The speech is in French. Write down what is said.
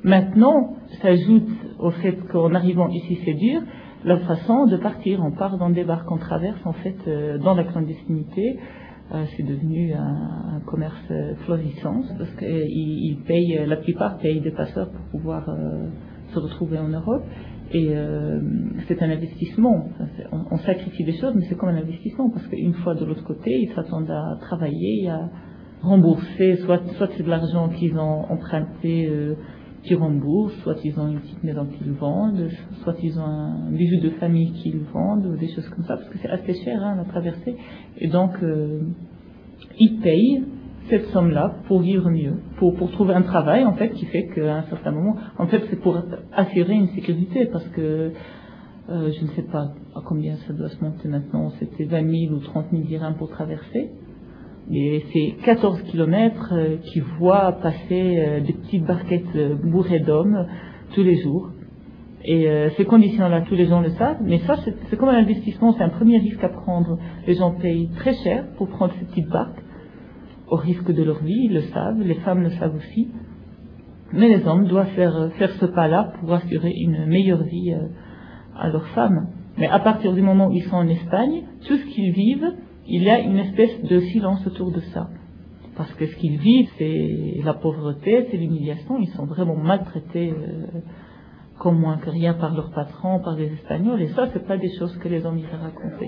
Maintenant, s'ajoute au fait qu'en arrivant ici c'est dur, la façon de partir. On part dans des barques, on traverse en fait dans la clandestinité. C'est devenu un commerce florissant parce qu'ils payent, la plupart payent des passeurs pour pouvoir se retrouver en Europe. Et c'est un investissement. On sacrifie des choses, mais c'est comme un investissement parce qu'une fois de l'autre côté, ils s'attendent à travailler, à rembourser, soit c'est de l'argent qu'ils ont emprunté qui remboursent, soit ils ont une petite maison qu'ils vendent, soit ils ont un bijou de famille qu'ils vendent, ou des choses comme ça, parce que c'est assez cher la traversée. Et donc, ils payent cette somme-là pour vivre mieux, pour trouver un travail, en fait, qui fait qu'à un certain moment, en fait, c'est pour assurer une sécurité, parce que je ne sais pas à combien ça doit se monter maintenant, c'était 20 000 ou 30 000 dirhams pour traverser. Et c'est 14 kilomètres qui voient passer des petites barquettes bourrées d'hommes tous les jours. Et ces conditions-là, tous les gens le savent, mais ça, c'est comme un investissement, c'est un premier risque à prendre. Les gens payent très cher pour prendre ces petites barques, au risque de leur vie, ils le savent, les femmes le savent aussi. Mais les hommes doivent faire ce pas-là pour assurer une meilleure vie à leurs femmes. Mais à partir du moment où ils sont en Espagne, tout ce qu'ils vivent, il y a une espèce de silence autour de ça. Parce que ce qu'ils vivent, c'est la pauvreté, c'est l'humiliation. Ils sont vraiment maltraités comme moins que rien par leurs patrons, par les Espagnols. Et ça, c'est pas des choses que les hommes iraient raconter.